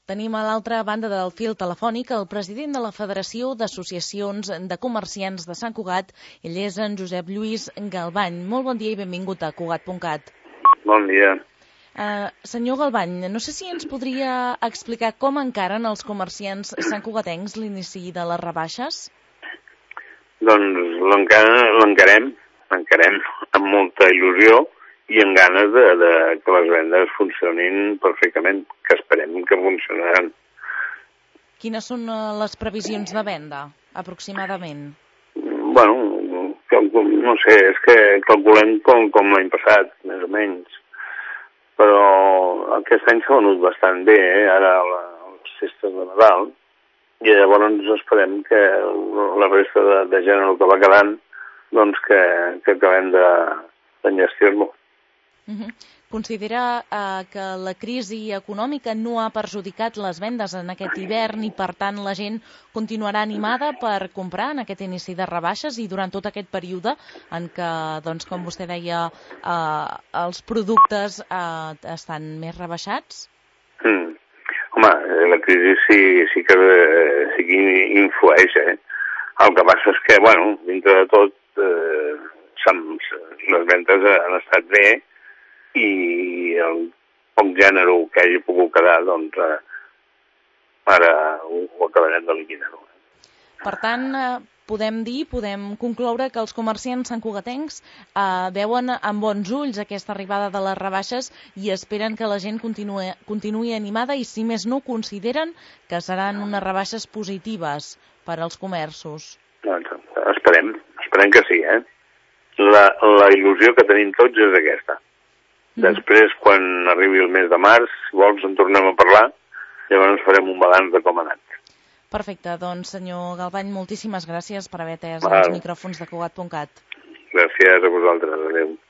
Tenim a l'altra banda del fil telefònic el president de la Federació d'Associacions de Comerciants de Sant Cugat. Ell és en Josep Lluís Galvany. Molt bon dia i benvingut a Cugat.cat. Bon dia. Senyor Galvany, no sé si ens podria explicar com encaren els comerciants santcugatencs l'inici de les rebaixes? Doncs l'encarem amb molta il·lusió i amb ganes que les vendes funcionin perfectament, que esperem que funcionaran. Quines són les previsions de venda, aproximadament? Bueno, no sé, és que calculem com l'any passat, més o menys. Però aquest any s'ha venut bastant bé, ara a les festes de Nadal, i llavors esperem que la resta de gènere que va quedant, doncs que acabem d'enllestir-lo. Considera que la crisi econòmica no ha perjudicat les vendes en aquest hivern i, per tant, la gent continuarà animada per comprar en aquest inici de rebaixes i durant tot aquest període en què, doncs, com vostè deia, els productes estan més rebaixats? Home, la crisi sí que influeix, El que passa és que, dintre de tot, les vendes han estat bé i el poc gènere que hagi pogut quedar, doncs, ara ho acabarem de liquidar. Per tant, podem concloure que els comerciants santcugatencs veuen amb bons ulls aquesta arribada de les rebaixes i esperen que la gent continuï animada i, si més no, consideren que seran unes rebaixes positives per als comerços. Doncs esperem que sí, La il·lusió que tenim tots és aquesta. Després, quan arribi el mes de març, si vols en tornem a parlar, llavors farem un balanç de com ha anat. Perfecte, doncs senyor Galvany, moltíssimes gràcies per haver atès els micròfons de Cugat.cat. Gràcies a vosaltres, adeu.